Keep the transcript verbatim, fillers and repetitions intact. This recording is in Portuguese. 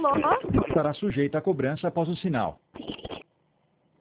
Alô? Estará sujeita a cobrança após o sinal.